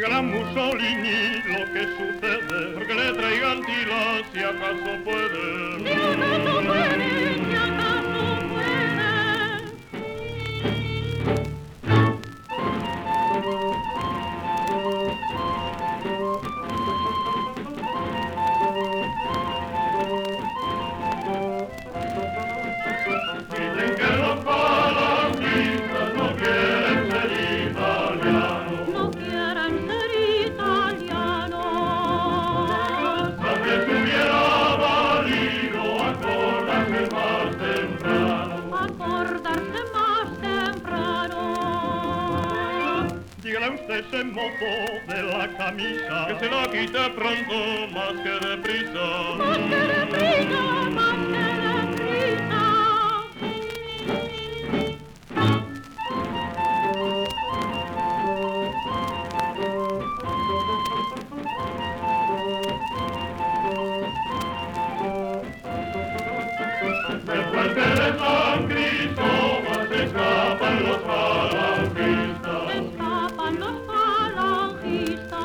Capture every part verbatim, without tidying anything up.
Dígale a Mussolini lo que sucede, porque le traigan tilas si acaso puede. Si acaso puede, si acaso puede. Dicen que los falangistas no quieren ser italianos. No quieren ser italianos. Tal vez hubiera valido acordarse más temprano. Acordarse más temprano. Dígale a usted ese mozo de la camisa que se la quite pronto más que deprisa. Más que deprisa, más que deprisa. Después de San Cristóbal se escapan los falangistas. Escapan los falangistas.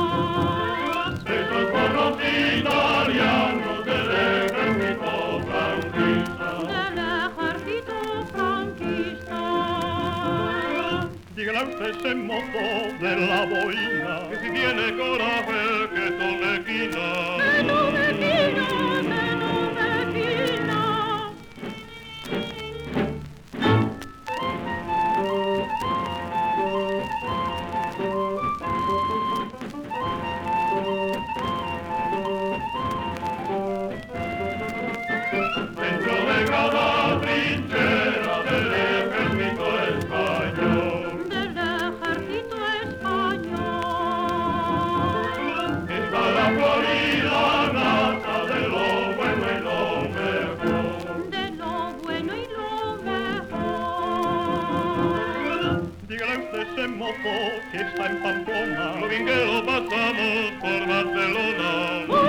Esos porros italianos del ejército franquista. Del ejército franquista. Dígale a usted ese mozo de la boina que si tiene coraje que tome quina. Que no me quina, que no me quina. Dentro de cada trinchera del ejército español Del ejército español. está la florida nata de lo bueno y lo mejor. De lo bueno y lo mejor. Dígale a usted ese mozo que está en Pamplona lo bien que lo pasamos por Barcelona.